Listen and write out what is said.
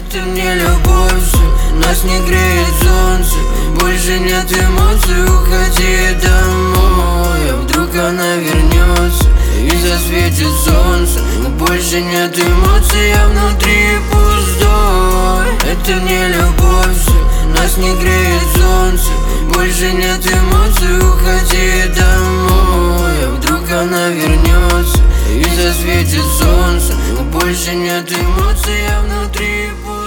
Это не любовь, все, нас не греет солнце. Больше нет эмоций, уходи домой. А вдруг она вернется и засветит солнце. Но больше нет эмоций, я внутри пустой. Это не любовь, все, нас не греет солнце. Больше нет эмоций, уходи домой. А вдруг она вернется и засветит солнце. Но больше нет эмоций, я внутри пустой.